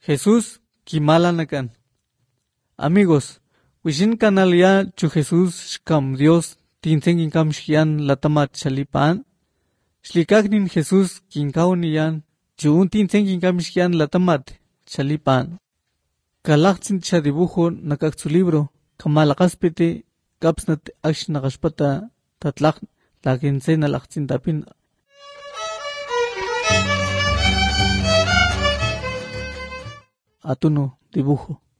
Jesús kimalanakan. Amigos, wishin kanal ya chu Jesús shkam Dios tinsen kinkam shkian latamat shalipan. Shlikaknin Jesús kinkauniyan chu tinsen kinkam shkian latamat shalipan. Kalaksin cha dibujo nakak su libro kamalakaspiti kapsnat aksh nakashpata tatlak lakinse nalaksin tapin. Atuno dibujo.